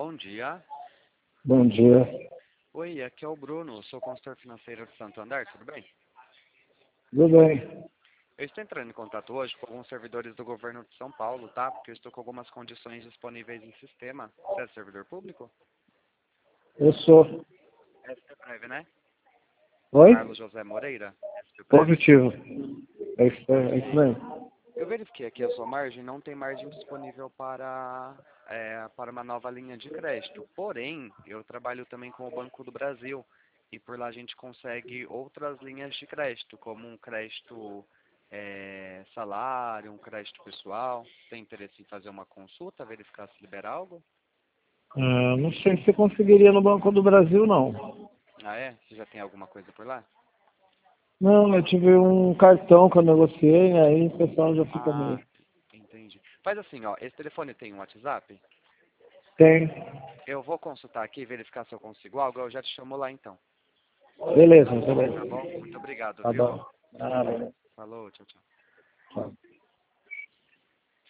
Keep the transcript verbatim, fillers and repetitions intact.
Bom dia. Bom dia. Oi, aqui é o Bruno, sou consultor financeiro de Santo André, tudo bem? Tudo bem? Eu estou entrando em contato hoje com alguns servidores do governo de São Paulo, tá? Porque eu estou com algumas condições disponíveis em sistema. Você é servidor público? Eu sou. S P Prev, né? Oi? Carlos José Moreira, S P Prev. Positivo. É isso, é isso mesmo. Eu verifiquei aqui a sua margem, não tem margem disponível para, é, para uma nova linha de crédito. Porém, eu trabalho também com o Banco do Brasil e por lá a gente consegue outras linhas de crédito, como um crédito é, salário, um crédito pessoal. Tem interesse em fazer uma consulta, verificar se libera algo? Ah, não sei se você conseguiria no Banco do Brasil, não. Ah, é? Você já tem alguma coisa por lá? Não, eu tive um cartão que eu negociei, aí o pessoal já fica Ah, meio... entendi. Faz assim, ó, esse telefone tem um WhatsApp? Tem. Eu vou consultar aqui, verificar se eu consigo algo, eu já te chamo lá então. Beleza, Tá bom? beleza. Muito obrigado, Tá viu? bom. Nada. Falou, tchau, tchau. Tchau.